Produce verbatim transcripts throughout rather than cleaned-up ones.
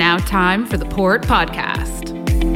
now time for the Port Podcast.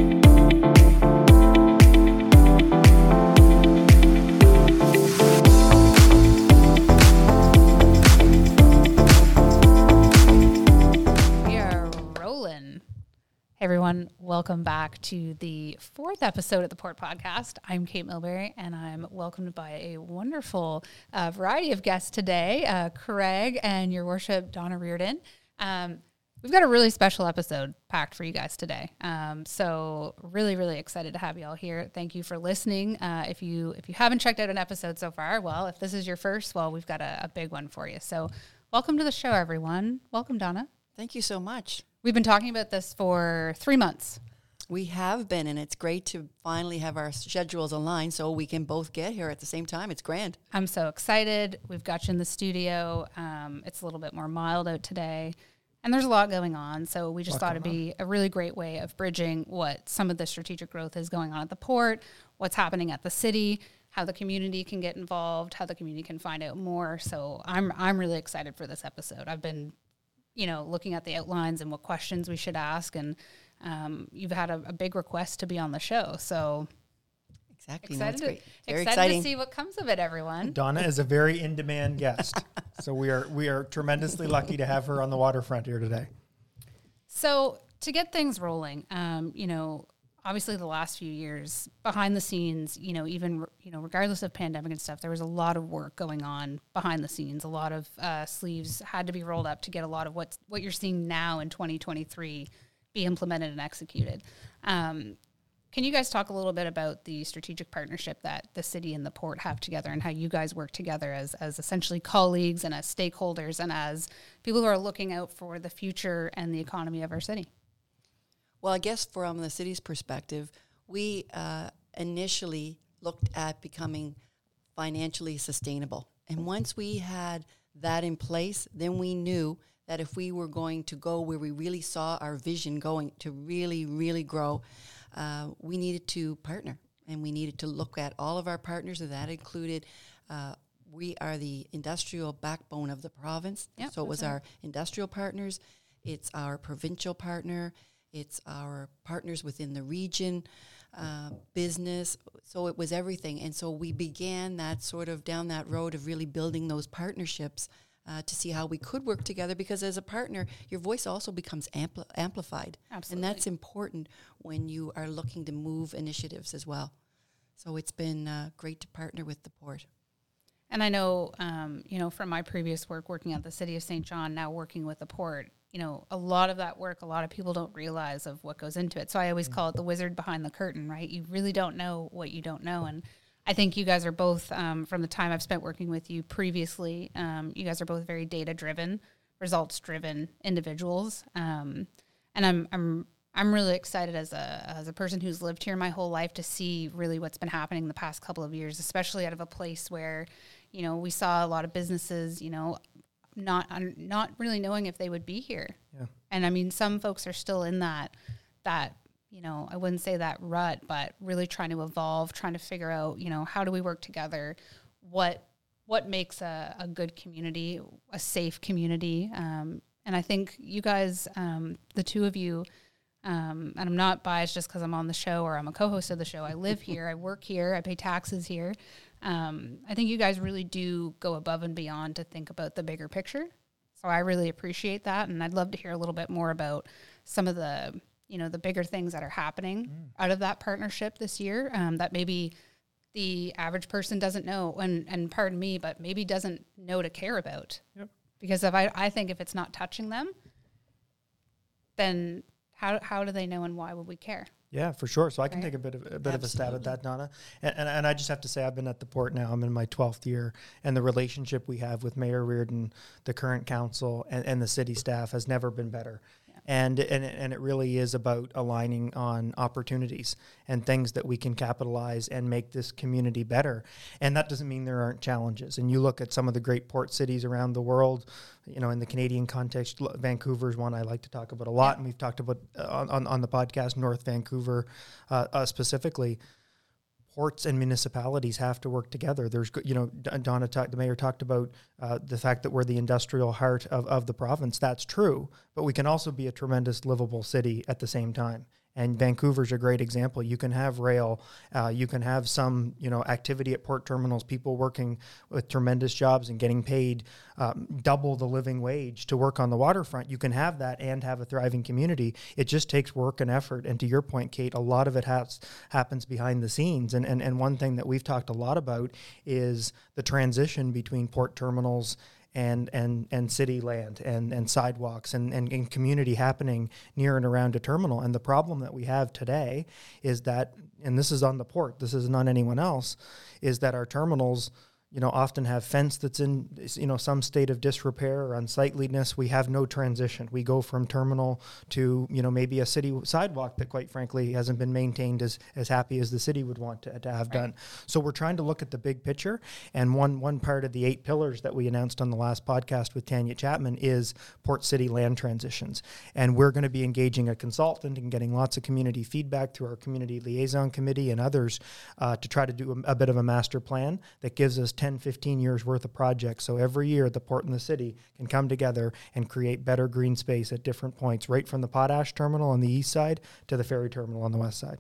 We are rolling. Hey everyone, welcome back to the fourth episode of the Port Podcast. I'm Kate Milbury, and I'm welcomed by a wonderful uh, variety of guests today, uh, Craig and Your Worship, Donna Reardon. Um, we've got a really special episode packed for you guys today. Um, so really, really excited to have you all here. Thank you for listening. Uh, if you if you haven't checked out an episode so far, well, if this is your first, well, we've got a, a big one for you. So welcome to the show, everyone. Welcome, Donna. Thank you so much. We've been talking about this for three months. We have been, and it's great to finally have our schedules aligned so we can both get here at the same time. It's grand. I'm so excited. We've got you in the studio. Um, it's a little bit more mild out today, and there's a lot going on. So we just thought it'd be a really great way of bridging what some of the strategic growth is going on at the port, what's happening at the city, how the community can get involved, how the community can find out more. So I'm I'm really excited for this episode. I've been, you know, looking at the outlines and what questions we should ask, and um, you've had a, a big request to be on the show. So Exactly. No, excited, it's to, great. Very excited exciting. to see what comes of it, everyone. Donna is a very in-demand guest, so we are we are tremendously lucky to have her on the waterfront here today. So to get things rolling, um, you know, obviously the last few years behind the scenes, you know, even, you know, regardless of pandemic and stuff, there was a lot of work going on behind the scenes. A lot of uh, sleeves had to be rolled up to get a lot of what's, what you're seeing now in twenty twenty-three be implemented and executed. Um, can you guys talk a little bit about the strategic partnership that the city and the port have together, and how you guys work together as, as essentially colleagues and as stakeholders and as people who are looking out for the future and the economy of our city? Well, I guess from the city's perspective, we uh, initially looked at becoming financially sustainable. And once we had that in place, then we knew that if we were going to go where we really saw our vision going to really, really grow, uh, we needed to partner. And we needed to look at all of our partners, and that included uh, we are the industrial backbone of the province. Yep, so it was right. our industrial partners, it's our provincial partner, it's our partners within the region, uh, business. So it was everything. And so we began that sort of down that road of really building those partnerships uh, to see how we could work together, because as a partner, your voice also becomes ampli- amplified. Absolutely. And that's important when you are looking to move initiatives as well. So it's been uh, great to partner with the port. And I know, um, you know, from my previous work working at the City of Saint John, now working with the port, you know, a lot of that work, a lot of people don't realize of what goes into it. So I always call it the wizard behind the curtain, right? You really don't know what you don't know. And I think you guys are both, um, from the time I've spent working with you previously, um, you guys are both very data-driven, results-driven individuals. Um, and I'm I'm I'm really excited as a as a person who's lived here my whole life to see really what's been happening the past couple of years, especially out of a place where, you know, we saw a lot of businesses, you know, not not really knowing if they would be here. Yeah. And I mean, some folks are still in that, that, you know, I wouldn't say that rut, but really trying to evolve, trying to figure out, you know, how do we work together? What, what makes a, a good community, a safe community? Um, and I think you guys, um, the two of you, um, and I'm not biased just because I'm on the show or I'm a co-host of the show. I live here, I work here, I pay taxes here. Um, I think you guys really do go above and beyond to think about the bigger picture. So I really appreciate that. And I'd love to hear a little bit more about some of the, you know, the bigger things that are happening mm. out of that partnership this year, um, that maybe the average person doesn't know, and, and pardon me, but maybe doesn't know to care about. Yep. Because if I, I think if it's not touching them, then how how do they know, and why would we care? Yeah, for sure. So I can Right. take a bit of a bit Absolutely. of a stab at that, Donna. And, and and I just have to say, I've been at the port now. I'm in my twelfth year, and the relationship we have with Mayor Reardon, the current council, and, and the city staff has never been better. Yeah. And and and it really is about aligning on opportunities and things that we can capitalize and make this community better. And that doesn't mean there aren't challenges. And you look at some of the great port cities around the world. You know, in the Canadian context, Vancouver is one I like to talk about a lot, yeah. and we've talked about uh, on, on on the podcast North Vancouver uh, uh, specifically. ports and municipalities have to work together. There's, go- you know, D- Donna, talk, the mayor talked about uh, the fact that we're the industrial heart of, of the province. That's true, but we can also be a tremendous livable city at the same time. And Vancouver's a great example. You can have rail, uh, you can have some, you know, activity at port terminals, people working with tremendous jobs and getting paid um, double the living wage to work on the waterfront. You can have that and have a thriving community. It just takes work and effort. And to your point, Kate, a lot of it has happens behind the scenes. And, and, and one thing that we've talked a lot about is the transition between port terminals and and and city land and and sidewalks and, and and community happening near and around a terminal. And the problem that we have today is that, and this is on the port, this isn't on anyone else, is that our terminals, you know, often have fence that's in, you know, some state of disrepair or unsightliness. We have no transition. We go from terminal to, you know, maybe a city sidewalk that, quite frankly, hasn't been maintained as, as happy as the city would want to, to have right. done. So we're trying to look at the big picture. And one one part of the eight pillars that we announced on the last podcast with Tanya Chapman is Port City land transitions. And we're going to be engaging a consultant and getting lots of community feedback through our community liaison committee and others uh, to try to do a, a bit of a master plan that gives us ten, fifteen years worth of projects. So every year the port and the city can come together and create better green space at different points, right from the potash terminal on the east side to the ferry terminal on the west side.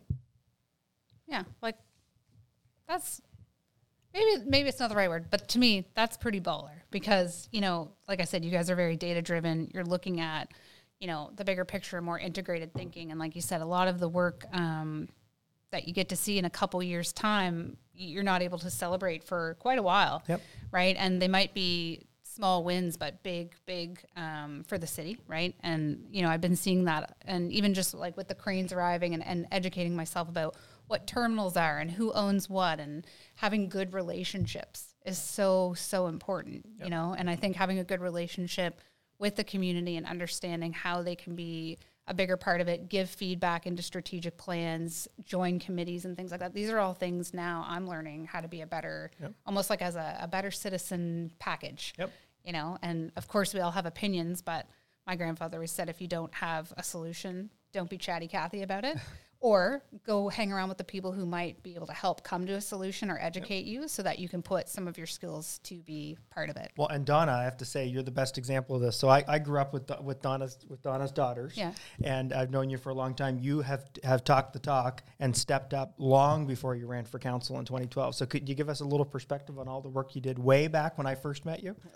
Yeah, like that's maybe maybe it's not the right word, but to me that's pretty baller because, you know, like I said, you guys are very data driven. You're looking at, you know, the bigger picture, more integrated thinking, and like you said, a lot of the work um, that you get to see in a couple years' time, you're not able to celebrate for quite a while, yep. right? And they might be small wins, but big, big um, for the city, right? And, you know, I've been seeing that, and even just like with the cranes arriving and, and educating myself about what terminals are and who owns what, and having good relationships is so, so important, yep. you know? And I think having a good relationship with the community and understanding how they can be a bigger part of it, give feedback into strategic plans, join committees and things like that. These are all things now I'm learning how to be a better, yep. almost like as a, a better citizen package, yep. you know, and of course we all have opinions, but my grandfather always said, if you don't have a solution, don't be chatty Cathy about it. Or go hang around with the people who might be able to help come to a solution or educate yep. you so that you can put some of your skills to be part of it. Well, and Donna, I have to say, you're the best example of this. So I, I grew up with with Donna's with Donna's daughters, yeah. and I've known you for a long time. You have have talked the talk and stepped up long before you ran for council in twenty twelve. So could you give us a little perspective on all the work you did way back when I first met you?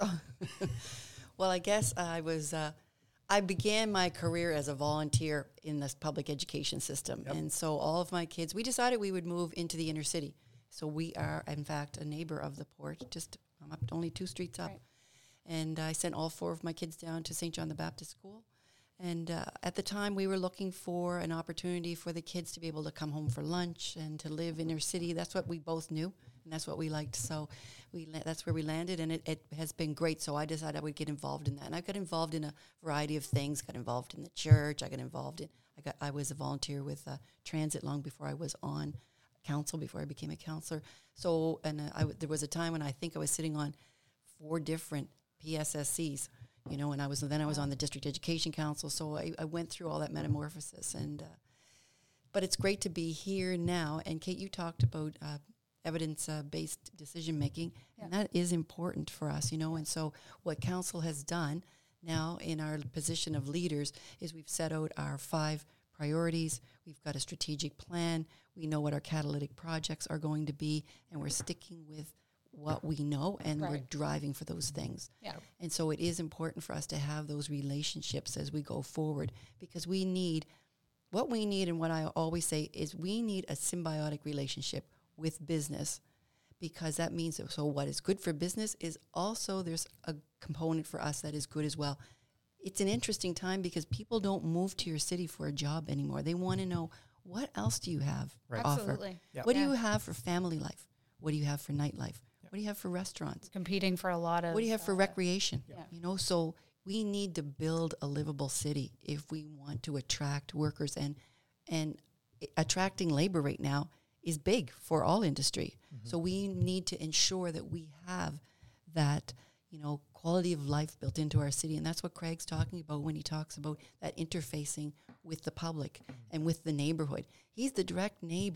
Well, I guess I was... Uh, I began my career as a volunteer in this public education system. Yep. And so all of my kids, we decided we would move into the inner city. So we are, in fact, a neighbor of the port, just I'm up only two streets up. Right. And I sent all four of my kids down to Saint John the Baptist School. And uh, at the time, we were looking for an opportunity for the kids to be able to come home for lunch and to live in their city. That's what we both knew, and that's what we liked. So we la- that's where we landed, and it, it has been great. So I decided I would get involved in that. And I got involved in a variety of things. Got involved in the church. I got involved in, I got I was a volunteer with uh, transit long before I was on council, before I became a councillor. So, and uh, I w- there was a time when I think I was sitting on four different P S S Cs. You know, and I was then I was on the district education council, so I, I went through all that metamorphosis. And uh, but it's great to be here now. And Kate, you talked about uh, evidence-based decision making, yeah. and that is important for us. You know, and so what council has done now in our position of leaders is we've set out our five priorities. We've got a strategic plan. We know what our catalytic projects are going to be, and we're sticking with what we know, and right. we're driving for those things. Yeah. And so it is important for us to have those relationships as we go forward, because we need, what we need, and what I always say is we need a symbiotic relationship with business, because that means that, so what is good for business is also there's a component for us that is good as well. It's an interesting time because people don't move to your city for a job anymore. They want to know, what else do you have right. to offer? Absolutely. Yep. What yeah. do you have for family life? What do you have for nightlife? What do you have for restaurants? Competing for a lot of... What do you have for uh, recreation? Yeah. You know, so we need to build a livable city if we want to attract workers. And and attracting labor right now is big for all industry. Mm-hmm. So we need to ensure that we have that, you know, quality of life built into our city. And that's what Craig's talking about when he talks about that interfacing with the public mm-hmm. and with the neighborhood. He's the direct neighbor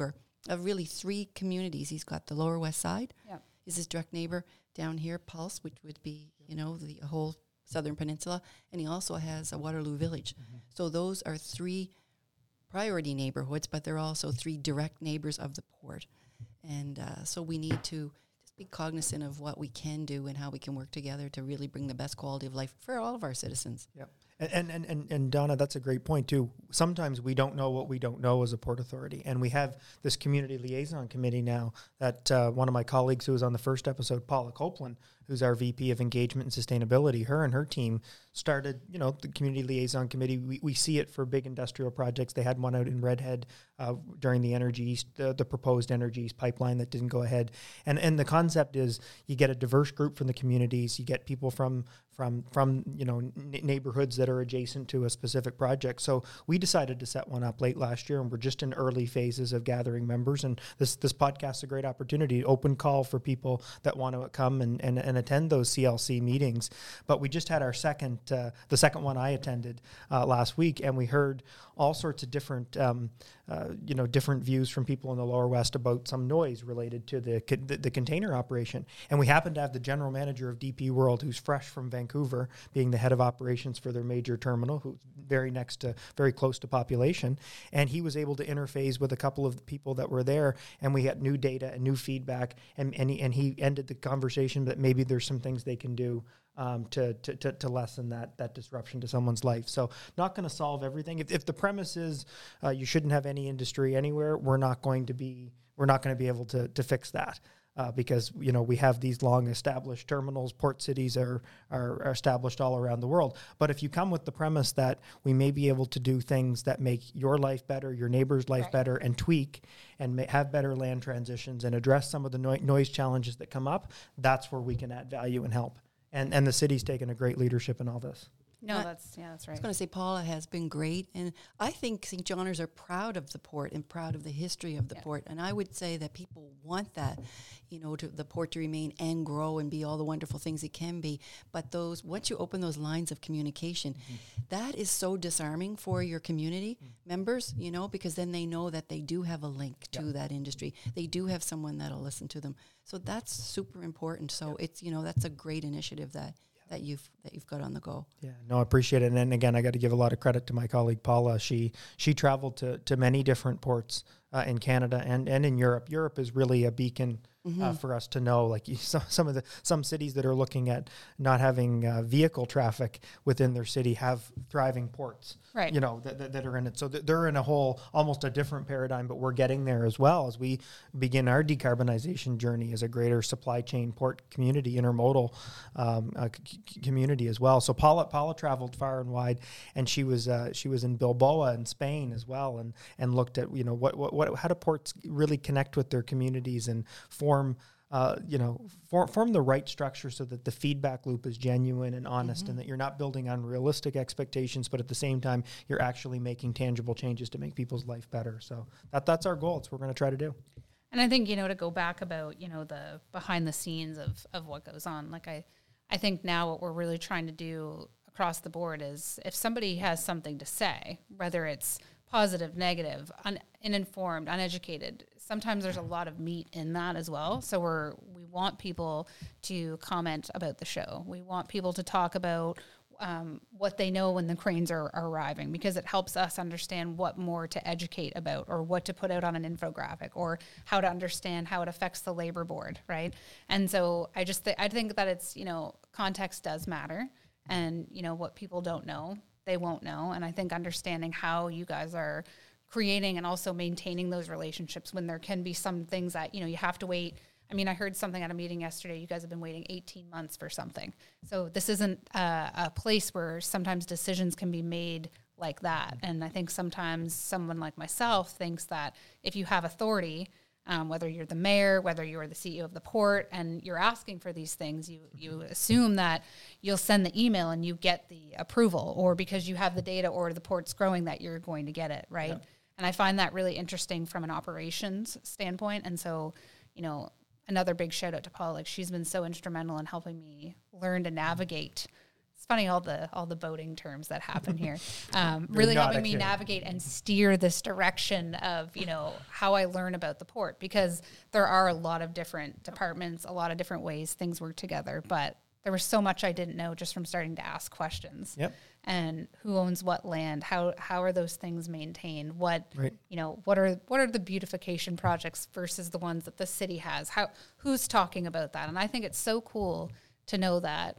of really three communities. He's got the Lower West Side, Yeah. is his direct neighbor. Down here, Pulse, which would be, you know, the whole Southern Peninsula. And he also has a Waterloo Village. Mm-hmm. So those are three priority neighborhoods, but they're also three direct neighbors of the port. And uh, so we need to just be cognizant of what we can do and how we can work together to really bring the best quality of life for all of our citizens. Yep. And, and, and, and Donna, that's a great point too. Sometimes we don't know what we don't know as a Port Authority. And we have this community liaison committee now that uh, one of my colleagues who was on the first episode, Paula Copeland, who's our V P of Engagement and Sustainability, her and her team started, you know, the community liaison committee. We, we see it for big industrial projects. They had one out in Redhead uh, during the Energy East, uh, the proposed Energy East pipeline that didn't go ahead. And and the concept is you get a diverse group from the communities. You get people from from from you know n- neighborhoods that are adjacent to a specific project. So we decided to set one up late last year, and we're just in early phases of gathering members. And this this podcast is a great opportunity, open call for people that want to come and and, and attend those C L C meetings. But we just had our second, uh, the second one I attended uh, last week, and we heard all sorts of different, um, uh, you know, different views from people in the Lower West about some noise related to the, co- the the container operation. And we happened to have the general manager of D P World, who's fresh from Vancouver, being the head of operations for their major terminal, who's very next to, very close to population. And he was able to interface with a couple of the people that were there, and we had new data and new feedback. And and he, and he ended the conversation that maybe there's some things they can do um, to, to, to, to lessen that, that disruption to someone's life. So not going to solve everything. If, if the premise is uh, you shouldn't have any industry anywhere, we're not going to be, we're not going to be able to, to fix that. Uh, because, you know, we have these long established terminals, port cities are, are, are established all around the world. But if you come with the premise that we may be able to do things that make your life better, your neighbor's life Right. better, and tweak and ma- have better land transitions and address some of the no- noise challenges that come up, that's where we can add value and help. And and the city's taken a great leadership in all this. No, I- that's yeah, that's I right. was going to say Paula has been great, and I think Saint Johners are proud of the port and proud of the history of the Yeah. port. And I would say that people want that, you know, to the port to remain and grow and be all the wonderful things it can be. But those once you open those lines of communication, mm-hmm. that is so disarming for your community mm-hmm. members, you know, because then they know that they do have a link to Yep. that industry. They do have someone that'll listen to them. So that's super important. So yep. it's, you know, that's a great initiative that. that you've that you've got on the go. Yeah, no, I appreciate it. And then again, I got to give a lot of credit to my colleague Paula. She she traveled to, to many different ports uh, in Canada and, and in Europe. Europe is really a beacon mm-hmm. uh, for us to know. Like you, some some of the some cities that are looking at not having uh, vehicle traffic within their city have thriving ports. Right. You know that, that that are in it. So th- they're in a whole almost a different paradigm, but we're getting there as well as we begin our decarbonization journey as a greater supply chain port community, intermodal um, uh, c- community as well. So Paula Paula traveled far and wide, and she was uh, she was in Bilbao in Spain as well, and and looked at you know what what, what how do ports really connect with their communities and form. Uh, you know, form, form the right structure so that the feedback loop is genuine and honest, mm-hmm. and that you're not building unrealistic expectations, but at the same time, you're actually making tangible changes to make people's life better. So that that's our goal. It's what we're going to try to do. And I think, you know, to go back about, you know, the behind the scenes of, of what goes on, like I, I think now what we're really trying to do across the board is if somebody has something to say, whether it's positive, negative, un, uninformed, uneducated, sometimes there's a lot of meat in that as well. So we're, we want people to comment about the show. We want people to talk about um, what they know when the cranes are, are arriving, because it helps us understand what more to educate about or what to put out on an infographic or how to understand how it affects the labor board, right? And so I just th- I think that it's, you know, context does matter, and, you know, what people don't know, they won't know. And I think understanding how you guys are creating and also maintaining those relationships when there can be some things that, you know, you have to wait. I mean, I heard something at a meeting yesterday. You guys have been waiting eighteen months for something. So this isn't a, a place where sometimes decisions can be made like that. And I think sometimes someone like myself thinks that if you have authority, um, whether you're the mayor, whether you're the C E O of the port, and you're asking for these things, you you assume that you'll send the email and you get the approval, or because you have the data or the port's growing that you're going to get it, right? Yeah. And I find that really interesting from an operations standpoint. And so, you know, another big shout out to Paula. Like, she's been so instrumental in helping me learn to navigate It's funny, all the all the boating terms that happen here. Um, really not helping a me kid. navigate and steer this direction of, you know, how I learn about the port, because there are a lot of different departments, a lot of different ways things work together. But there was so much I didn't know just from starting to ask questions. Yep. And who owns what land? How how are those things maintained? What Right. you know, what are what are the beautification projects versus the ones that the city has? How who's talking about that? And I think it's so cool to know that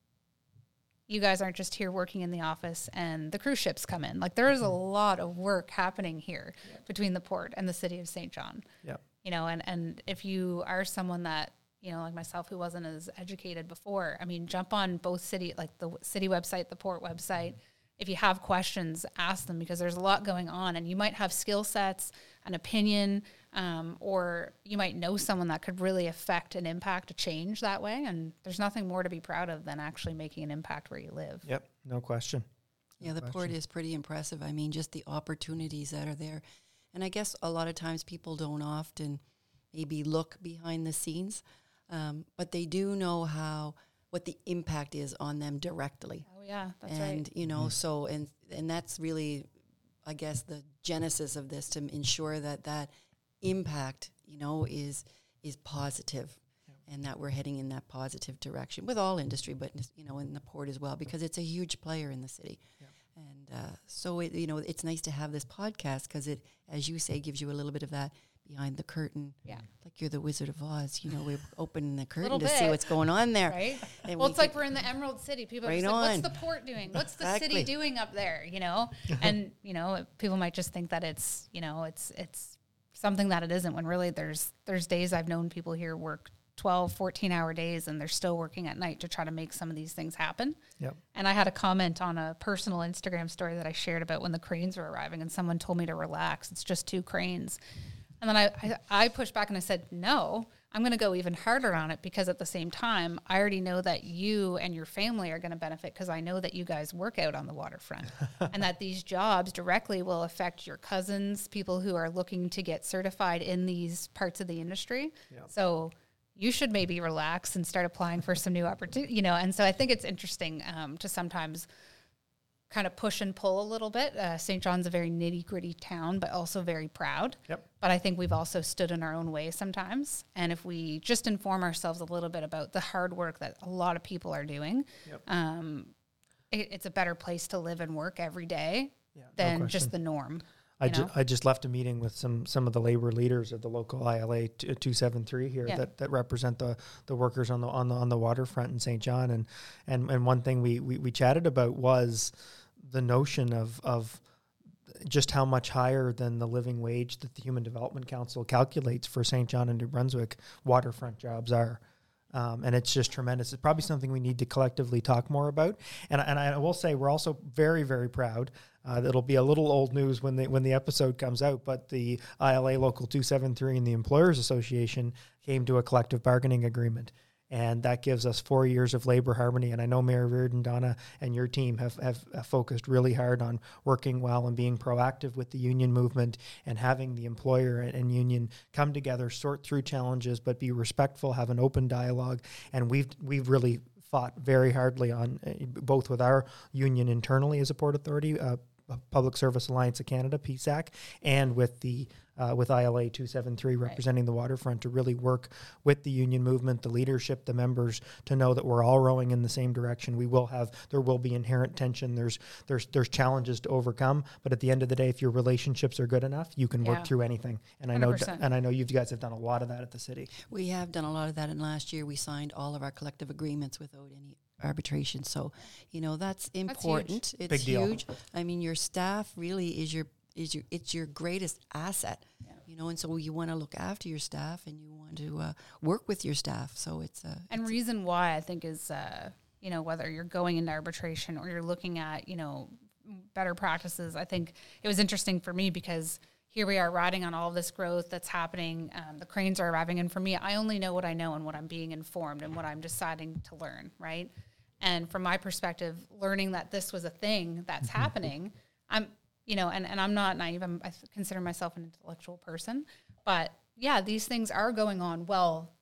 you guys aren't just here working in the office and the cruise ships come in. Like, there is a lot of work happening here between the port and the city of Saint John. Yeah. You know, and, and if you are someone that, you know, like myself, who wasn't as educated before, I mean, jump on both city, like the city website, the port website. If you have questions, ask them, because there's a lot going on, and you might have skill sets, an opinion, um, or you might know someone that could really affect and impact a change that way. And there's nothing more to be proud of than actually making an impact where you live. Yep. No question. Yeah, the port is pretty impressive. I mean, just the opportunities that are there. And I guess a lot of times people don't often maybe look behind the scenes, um, but they do know how, what the impact is on them directly. Oh yeah, that's and, right. you know, so, and, and that's really, I guess, the genesis of this, to ensure that that impact, you know, is, is positive. And that we're heading in that positive direction with all industry, but, you know, in the port as well, because it's a huge player in the city. Yeah. And uh, so, it, you know, it's nice to have this podcast, because it, as you say, gives you a little bit of that behind the curtain. Yeah. Like you're the Wizard of Oz, you know, we're opening the curtain Little to see bit. what's going on there. Right? And Well, we it's like can- we're in the Emerald City. People are Right just like, on. what's the port doing? What's the Exactly. city doing up there? You know? And, you know, people might just think that it's, you know, it's, it's something that it isn't, when really there's, there's days I've known people here work twelve, fourteen hour days, and they're still working at night to try to make some of these things happen. Yep. And I had a comment on a personal Instagram story that I shared about when the cranes were arriving, and someone told me to relax. It's just two cranes. And then I, I, I pushed back and I said, no, I'm going to go even harder on it, because at the same time, I already know that you and your family are going to benefit, because I know that you guys work out on the waterfront and that these jobs directly will affect your cousins, people who are looking to get certified in these parts of the industry. Yep. So you should maybe relax and start applying for some new opportunities, you know? And so I think it's interesting um, to sometimes kind of push and pull a little bit. Uh, Saint John's a very nitty gritty town, but also very proud. Yep. But I think we've also stood in our own way sometimes. And if we just inform ourselves a little bit about the hard work that a lot of people are doing, Yep. um, it, it's a better place to live and work every day Yeah, no than question. just the norm. I, you ju- know? I just left a meeting with some some of the labor leaders of the local I L A two seventy-three here Yeah. that, that represent the, the workers on the on the on the waterfront in Saint John, and and and one thing we, we, we chatted about was the notion of of just how much higher than the living wage that the Human Development Council calculates for Saint John and New Brunswick waterfront jobs are. Um, and it's just tremendous. It's probably something we need to collectively talk more about. And, and I will say we're also very, very proud. Uh, it'll be a little old news when the when the episode comes out, but the I L A Local two seventy-three and the Employers Association came to a collective bargaining agreement. And that gives us four years of labor harmony. And I know Mayor Reardon, Donna, and your team have, have uh, focused really hard on working well and being proactive with the union movement and having the employer and, and union come together, sort through challenges, but be respectful, have an open dialogue. And we've we've really fought very hardly on uh, both with our union internally as a Port Authority, uh, Public Service Alliance of Canada, P S A C, and with the uh, with I L A two seventy-three representing the waterfront to really work with the union movement, the leadership, the members, to know that we're all rowing in the same direction. We will have, there will be inherent tension. There's there's there's challenges to overcome, but at the end of the day, if your relationships are good enough, you can Yeah. work through anything. And I one know hundred percent. and I know you guys have done a lot of that at the city. We have done a lot of that, and last year we signed all of our collective agreements without any arbitration. So, you know, that's important. huge. It's Big deal. huge. I mean, your staff really is your is your it's your greatest asset. Yeah. You know, and so you want to look after your staff and you want to uh, work with your staff. So it's a And it's reason why I think is, uh, you know, whether you're going into arbitration or you're looking at, you know, better practices, I think it was interesting for me because here we are riding on all of this growth that's happening. Um, the cranes are arriving. And for me, I only know what I know and what I'm being informed and what I'm deciding to learn, right? And from my perspective, learning that this was a thing that's happening, I'm, you know, and, and I'm not naive. I'm, I consider myself an intellectual person. But, yeah, these things are going on. Well,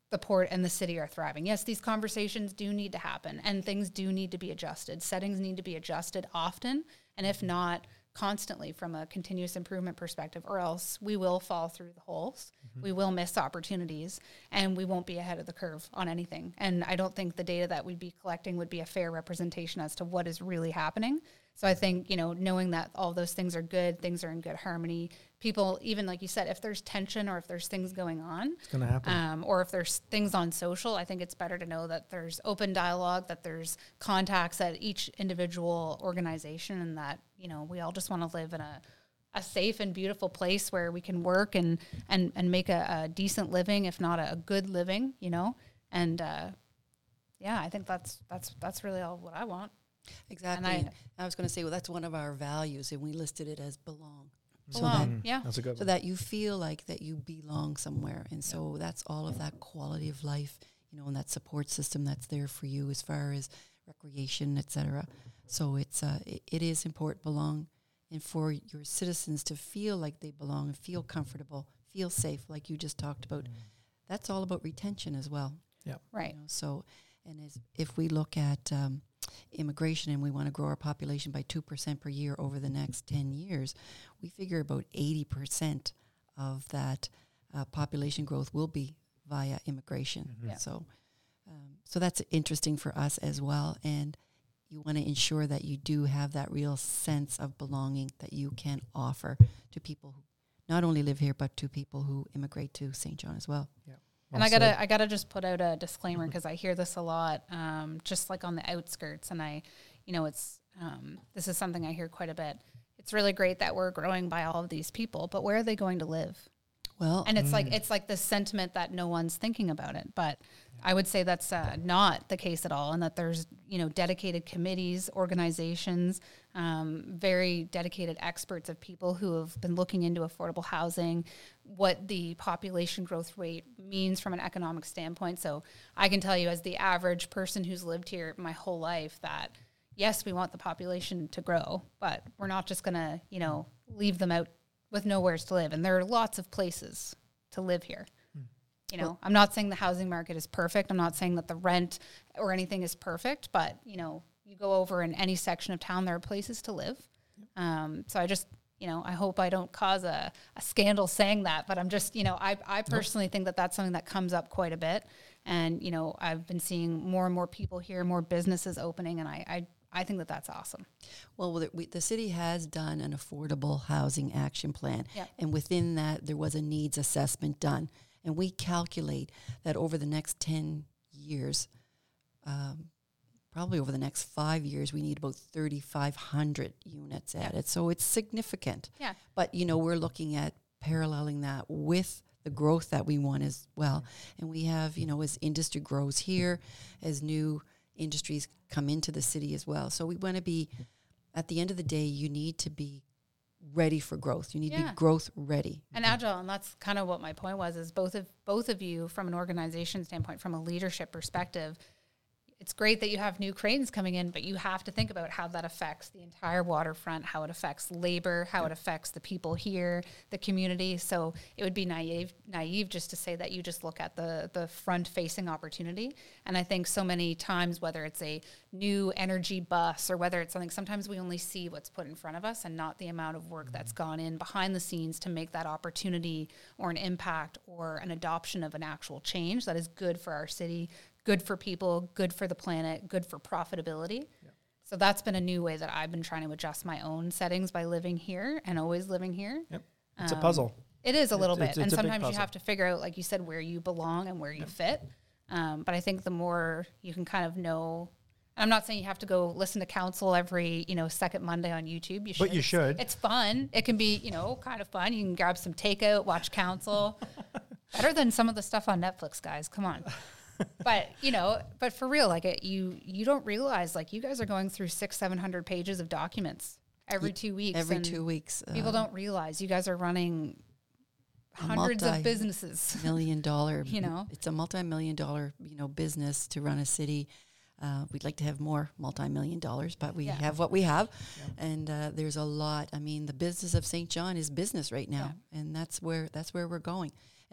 the port and the city are thriving. Yes, these conversations do need to happen, and things do need to be adjusted. Settings need to be adjusted often, and if not, constantly from a continuous improvement perspective, or else we will fall through the holes. Mm-hmm. We will miss opportunities, and we won't be ahead of the curve on anything. And I don't think the data that we'd be collecting would be a fair representation as to what is really happening. So I think, you know, knowing that all those things are good, things are in good harmony, people, even like you said, if there's tension or if there's things going on, it's going to happen. Um, or if there's things on social, I think it's better to know that there's open dialogue, that there's contacts at each individual organization, and that, you know, we all just want to live in a, a safe and beautiful place where we can work and, and, and make a, a decent living, if not a, a good living, you know? And, uh, yeah, I think that's, that's, that's really all what I want. Exactly. And I, I was going to say, well, that's one of our values, and we listed it as belong. belong, that, yeah. That's a good so one. that you feel like that you belong somewhere. And so that's all of that quality of life, you know, and that support system that's there for you as far as recreation, et cetera. So it's uh, it, it is important, belong, and for your citizens to feel like they belong and feel comfortable, feel safe, like you just talked about. Mm. That's all about retention as well. Yeah. Right. You know, so, and as if we look at um, immigration and we want to grow our population by two percent per year over the next ten years, we figure about eighty percent of that uh, population growth will be via immigration. Mm-hmm. Yeah. So, um, so that's interesting for us as well. And you want to ensure that you do have that real sense of belonging that you can offer to people who not only live here, but to people who immigrate to Saint John as well. Yeah. And I gotta, I gotta just put out a disclaimer because I hear this a lot, um, just like on the outskirts. And I, you know, it's, um, this is something I hear quite a bit. It's really great that we're growing by all of these people, but where are they going to live? Well, And it's mm. like, it's like the sentiment that no one's thinking about it. But I would say that's uh, not the case at all. And that there's, you know, dedicated committees, organizations, um, very dedicated experts of people who have been looking into affordable housing, what the population growth rate means from an economic standpoint. So I can tell you as the average person who's lived here my whole life that, yes, we want the population to grow, but we're not just going to, you know, leave them out with nowheres to live. And there are lots of places to live here. Mm. You know, well, I'm not saying the housing market is perfect. I'm not saying that the rent or anything is perfect, but, you know, you go over in any section of town, there are places to live. Yep. Um, so I just, you know, I hope I don't cause a, a scandal saying that, but I'm just, you know, I, I personally nope. think that that's something that comes up quite a bit. And, you know, I've been seeing more and more people here, more businesses opening, and I, I I think that that's awesome. Well, the, we, the city has done an affordable housing action plan. Yep. And within that, there was a needs assessment done. And we calculate that over the next ten years, um, probably over the next five years, we need about thirty-five hundred units added. Yep. So it's significant. Yeah. But, you know, we're looking at paralleling that with the growth that we want as well. Mm-hmm. And we have, you know, as industry grows here, as new industries come into the city as well. So we want to be, at the end of the day, you need to be ready for growth. You need yeah. to be growth ready. And agile. And that's kind of what my point was, is both of both of you from an organization standpoint, from a leadership perspective, it's great that you have new cranes coming in, but you have to think about how that affects the entire waterfront, how it affects labor, how yeah. it affects the people here, the community. So it would be naive naive just to say that you just look at the, the front-facing opportunity. And I think so many times, whether it's a new energy bus or whether it's something, sometimes we only see what's put in front of us and not the amount of work that's gone in behind the scenes to make that opportunity or an impact or an adoption of an actual change that is good for our city, good for people, good for the planet, good for profitability. Yep. So that's been a new way that I've been trying to adjust my own settings by living here and always living here. Yep. It's um, a puzzle. It is a little it's, bit. It's, and it's sometimes you have to figure out, like you said, where you belong and where you yep. fit. Um, but I think the more you can kind of know, I'm not saying you have to go listen to council every, you know, second Monday on YouTube. You should. But you should. It's fun. It can be, you know, kind of fun. You can grab some takeout, watch council. Better than some of the stuff on Netflix, guys. Come on. But, you know, but for real, like it, you, you don't realize, like you guys are going through six, seven hundred pages of documents every two weeks. Every two weeks. People um, don't realize you guys are running hundreds of businesses. Million dollar, you know, it's a multi-million dollar, you know, business to run a city. Uh, we'd like to have more multi-million dollars, but we yeah. have what we have. Yeah. And uh, there's a lot. I mean, the business of Saint John is business right now. Yeah. And that's where, that's where we're going.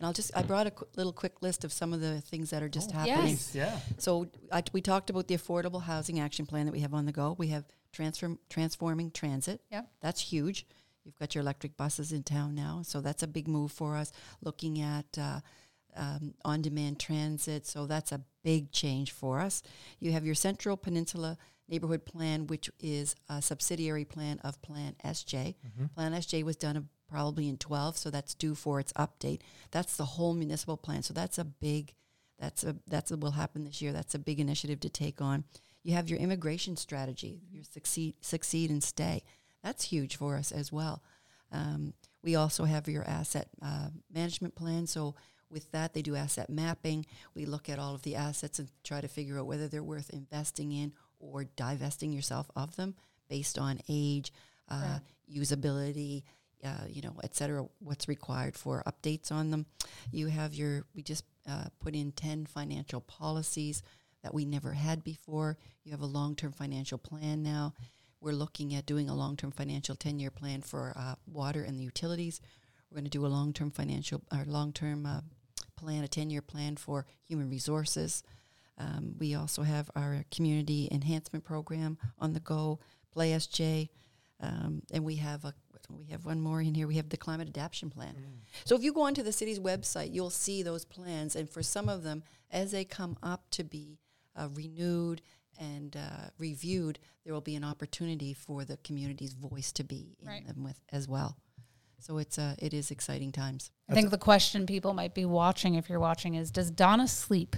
And I'll just, I brought a qu- little quick list of some of the things that are just Oh, happening. Yes. Yeah. So I, we talked about the Affordable Housing Action Plan that we have on the go. We have transform, transforming transit. Yep. That's huge. You've got your electric buses in town now, so that's a big move for us. Looking at uh, um, on-demand transit, so that's a big change for us. You have your Central Peninsula Neighborhood Plan, which is a subsidiary plan of Plan S J. Mm-hmm. Plan S J was done uh, probably in twelve, so that's due for its update. That's the whole municipal plan, so that's a big, that's a that's what will happen this year. That's a big initiative to take on. You have your immigration strategy, your succeed, succeed and stay. That's huge for us as well. Um, we also have your asset uh, management plan. So with that, they do asset mapping. We look at all of the assets and try to figure out whether they're worth investing in or divesting yourself of them based on age, uh, Right. usability, uh, you know, et cetera, what's required for updates on them. You have your, we just uh, put in ten financial policies that we never had before. You have a long-term financial plan now. We're looking at doing a long-term financial ten-year plan for uh, water and the utilities. We're going to do a long-term financial, or long-term uh, plan, a ten-year plan for human resources. Um, we also have our community enhancement program on the go, Play S J, um, and we have a we have one more in here. We have the climate adaptation plan. Mm. So if you go onto the city's website, you'll see those plans, and for some of them, as they come up to be uh, renewed and uh, reviewed, there will be an opportunity for the community's voice to be in Right. them with as well. So it's uh, it is exciting times. I think the question people might be watching, if you're watching, is does Donna sleep?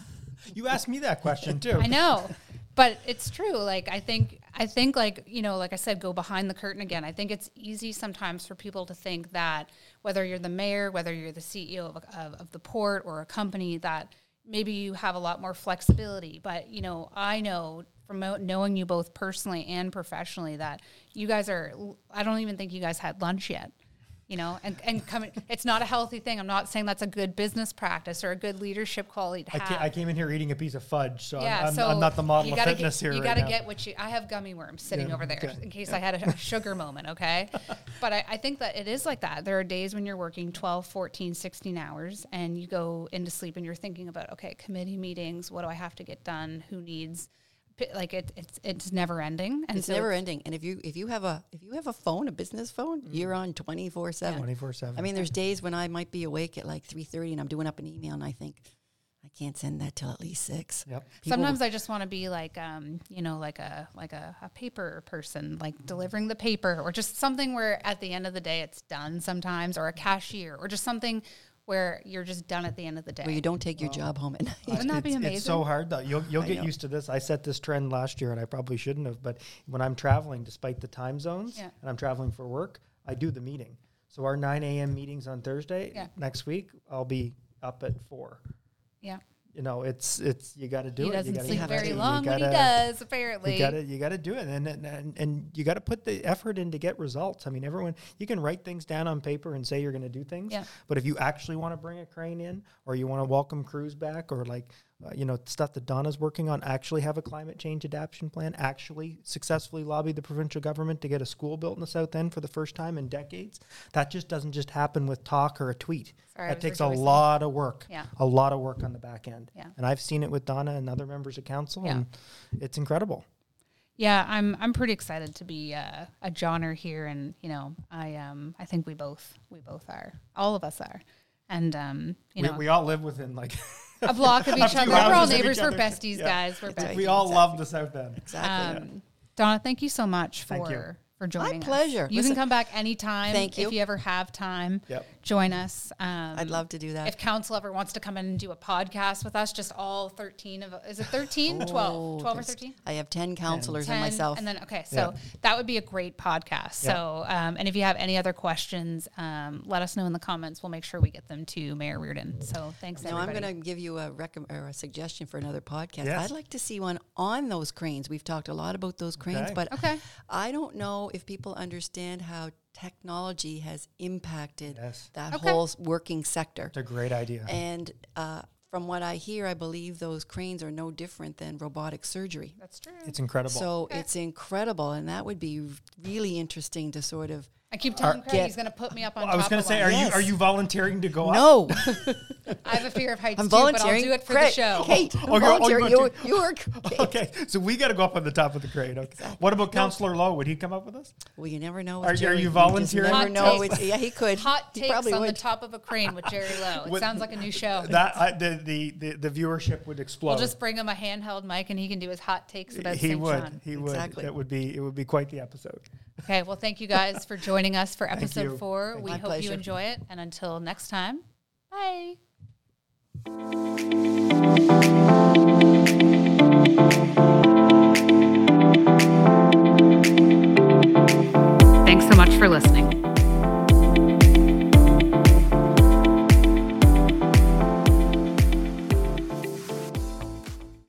You asked me that question too. I know, but it's true. Like, I think, I think like, you know, like I said, go behind the curtain again. I think it's easy sometimes for people to think that whether you're the mayor, whether you're the C E O of, a, of, of the port or a company, that maybe you have a lot more flexibility. But, you know, I know from knowing you both personally and professionally that you guys are, I don't even think you guys had lunch yet. You know, and, and coming, it's not a healthy thing. I'm not saying that's a good business practice or a good leadership quality to I, have. ca- I came in here eating a piece of fudge, so Yeah, I'm, I'm, so I'm not the model you of gotta fitness get, here You right got to now. get what you. I have gummy worms sitting Yeah, over there okay. in case I had a, a sugar moment. Okay, but I, I think that it is like that. There are days when you're working twelve, fourteen, sixteen hours, and you go into sleep and you're thinking about, okay, committee meetings. What do I have to get done? Who needs? Like it, it's it's never ending, and It's so never ending. And if you if you have a if you have a phone, a business phone, you're on twenty four seven. twenty-four seven. I mean, there's days when I might be awake at like three thirty, and I'm doing up an email, and I think I can't send that till at least six. Yep. People- Sometimes I just want to be like, um, you know, like a like a, a paper person, like delivering the paper, or just something where at the end of the day it's done sometimes, or a cashier, or just something where you're just done at the end of the day. where you don't take your job home at night. Wouldn't that be It's- amazing? It's so hard though. You'll you'll I get know. used to this. I set this trend last year, and I probably shouldn't have. But when I'm traveling, despite the time zones, Yeah. and I'm traveling for work, I do the meeting. So our nine a.m. meetings on Thursday Yeah. next week, I'll be up at four. Yeah. You know, it's it's you got to do He it. doesn't you gotta sleep have very to. You long when he gotta- does, apparently. You got to you got to do it, and and and, and you got to put the effort in to get results. I mean, everyone, you can write things down on paper and say you're going to do things, Yeah. but if you actually want to bring a crane in, or you want to welcome crews back, or like uh, you know stuff that Donna's working on, actually have a climate change adaptation plan, actually successfully lobby the provincial government to get a school built in the South End for the first time in decades. That just doesn't just happen with talk or a tweet. Sorry, I that was takes a rejoicing. lot of work. Yeah. A lot of work on the back end. Yeah. And I've seen it with Donna and other members of council, Yeah. and it's incredible. Yeah, I'm I'm pretty excited to be uh, a Johnner here, and you know, I um I think we both we both are, all of us are, and um you We, know, we all live within like a block of a each few other. We're all houses of neighbors. each We're other. besties, Yeah. guys. We're That's right. besties. we all Exactly. love the South End. Exactly. Um, Donna, thank you so much Thank you. for for joining us. pleasure. You Listen- can come back anytime. Thank you. If you ever have time, Yep. join us. Um, I'd love to do that. If council ever wants to come in and do a podcast with us, just all thirteen of is it thirteen? twelve. twelve or there's- thirteen? I have ten counselors and ten, myself. and then okay, so Yeah. that would be a great podcast. Yeah. So, um, and if you have any other questions, um, let us know in the comments. We'll make sure we get them to Mayor Reardon. So, thanks, No, I'm everybody. going to give you a recom- or a suggestion for another podcast. Yes. I'd like to see one on those cranes. We've talked a lot about those cranes, Okay. but Okay. I don't know if people understand how technology has impacted Yes. that Okay. whole s- working sector. It's a great idea. And uh, from what I hear, I believe those cranes are no different than robotic surgery. That's true. It's incredible. So Okay. it's incredible, and that would be really interesting to sort of I keep telling Are- Craig Get- he's going to put me up on I was top going of to say, one. are Yes. you are you volunteering to go up? No, I have a fear of heights I'm too, but I'll volunteering. do it for Craig, the show. Kate, I'm Oh, you're- oh, you're volunteering. You, volunteering. you were Kate. Okay, so we got to go up on the top of the crane. Okay. What about Councillor Lowe? Would he come up with us? Well, you never know. Are- With are Jerry. you just volunteering? never Hot know. takes. It's- Yeah, he could. Hot He takes probably on the would. top of a crane with Jerry Lowe. It With- sounds like a new show. That I, the, the the the viewership would explode. We'll just bring him a handheld mic and he can do his hot takes about he Saint would. John. He would. Exactly. That would be. It would be quite the episode. Okay, well, thank you guys for joining us for episode you. four. Thank we you. hope My you pleasure. enjoy it. And until next time, bye.